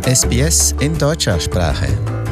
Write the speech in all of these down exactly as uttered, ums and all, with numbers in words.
S B S in deutscher Sprache.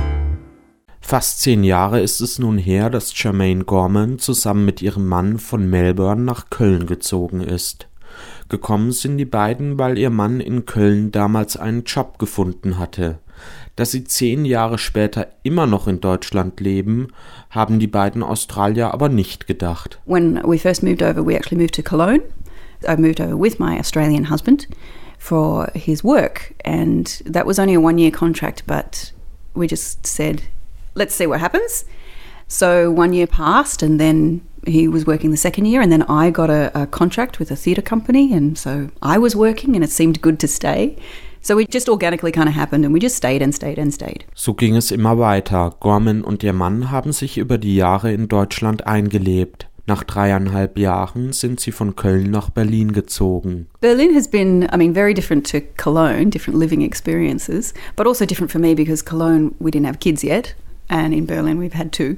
Fast zehn Jahre ist es nun her, dass Jermaine Gorman zusammen mit ihrem Mann von Melbourne nach Köln gezogen ist. Gekommen sind die beiden, weil ihr Mann in Köln damals einen Job gefunden hatte. Dass sie zehn Jahre später immer noch in Deutschland leben, haben die beiden Australier aber nicht gedacht. When we first moved over, we actually moved to Cologne. I moved over with my Australian husband for his work, and that was only a one-year contract, but we just said, let's see what happens. So one year passed, and then he was working the second year, and then I got a, a contract with a theatre company, and so I was working, and it seemed good to stay. So it just organically kind of happened, and we just stayed and stayed and stayed. So ging es immer weiter. Gorman und ihr Mann haben sich über die Jahre in Deutschland eingelebt. Nach dreieinhalb Jahren sind sie von Köln nach Berlin gezogen. Berlin has been, I mean, very different to Cologne, different living experiences, but also different for me because Cologne, we didn't have kids yet, and in Berlin we've had two.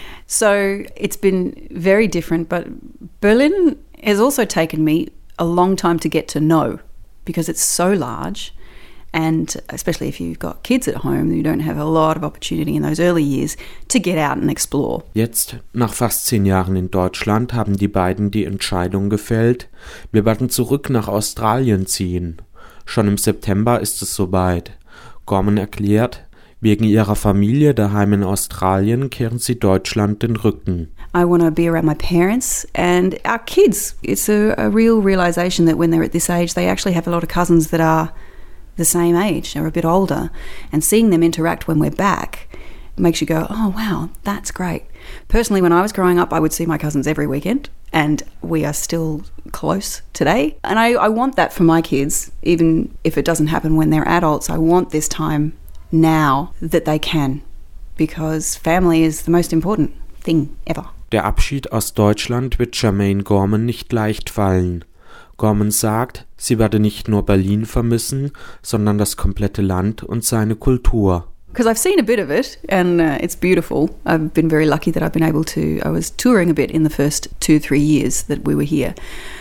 So it's been very different, but Berlin has also taken me a long time to get to know because it's so large. And especially if you've got kids at home, you don't have a lot of opportunity in those early years to get out and explore. Jetzt, nach fast zehn Jahren in Deutschland, haben die beiden die Entscheidung gefällt, wir werden zurück nach Australien ziehen. Schon im September ist es soweit. Gorman erklärt, wegen ihrer Familie daheim in Australien kehren sie Deutschland den Rücken. I want to be around my parents and our kids. It's a, a real realization that when they're at this age, they actually have a lot of cousins that are the same age or a bit older, and seeing them interact when we're back makes you go, oh wow, that's great. Personally, when I was growing up, I would see my cousins every weekend, and we are still close today. And I, I want that for my kids, even if it doesn't happen when they're adults. I want this time now that they can, because family is the most important thing ever. Der Abschied aus Deutschland wird Jermaine Gorman nicht leicht fallen. Gorman sagt, sie werde nicht nur Berlin vermissen, sondern das komplette Land und seine Kultur. Because I've seen a bit of it, and uh, it's beautiful. I've been very lucky that I've been able to, I was touring a bit in the first two, three years that we were here.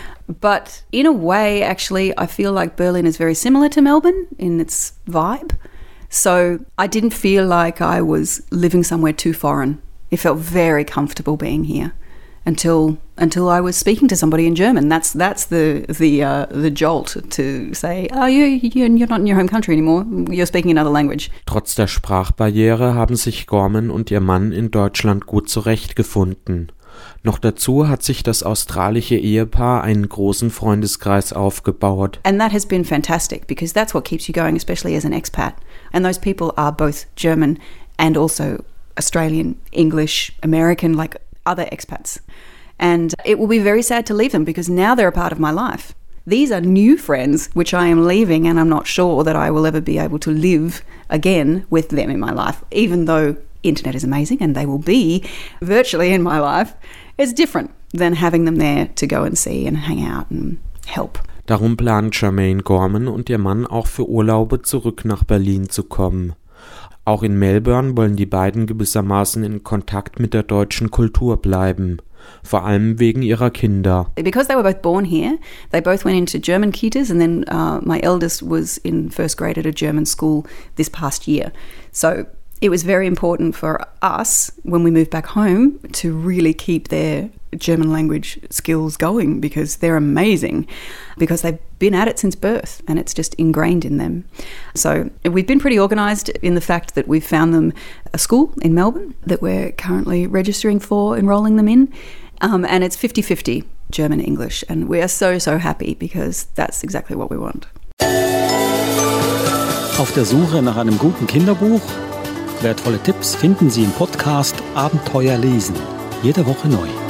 But in a way, actually, I feel like Berlin is very similar to Melbourne in its vibe. So I didn't feel like I was living somewhere too foreign. It felt very comfortable being here. Until until I was speaking to somebody in German. That's that's the the uh, the jolt to say, oh, you you're not in your home country anymore. You're speaking another language. Trotz der Sprachbarriere haben sich Gorman und ihr Mann in Deutschland gut zurechtgefunden. Noch dazu hat sich das australische Ehepaar einen großen Freundeskreis aufgebaut. And that has been fantastic because that's what keeps you going, especially as an expat. And those people are both German and also Australian, English, American, like other expats. And it will be very sad to leave them because now they're a part of my life. These are new friends which I am leaving, and I'm not sure that I will ever be able to live again with them in my life, even though internet is amazing and they will be virtually in my life. It's different than having them there to go and see and hang out and help. Darum planen Jermaine Gorman und ihr Mann auch für Urlaube zurück nach Berlin zu kommen. Auch in Melbourne wollen die beiden gewissermaßen in Kontakt mit der deutschen Kultur bleiben, vor allem wegen ihrer Kinder. Because they were both born here, they both went into German Kitas, and then uh, my eldest was in first grade at a German school this past year. So it was very important for us when we moved back home to really keep their German language skills going because they're amazing, because they've been at it since birth and it's just ingrained in them. So we've been pretty organised in the fact that we've found them a school in Melbourne that we're currently registering for, enrolling them in, um, and it's fifty-fifty German-English, and we are so, so happy because that's exactly what we want. Auf der Suche nach einem guten Kinderbuch? Wertvolle Tipps finden Sie im Podcast Abenteuer lesen. Jede Woche neu.